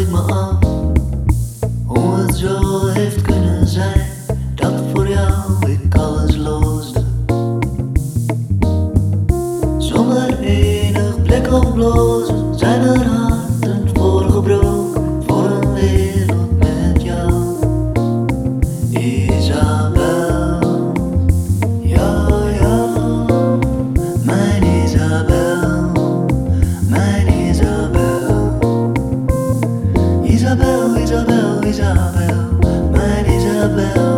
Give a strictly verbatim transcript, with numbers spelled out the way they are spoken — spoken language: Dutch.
ik me af hoe het zo heeft kunnen zijn dat voor jou ik alles loosde. Zonder enig blik of blozen zijn er harten voor gebroken, voor een wereld met jou. Isabel, ja, ja, mijn Isabel, mijn Isabel. Isabel, Isabel, Isabel, mijn Isabel.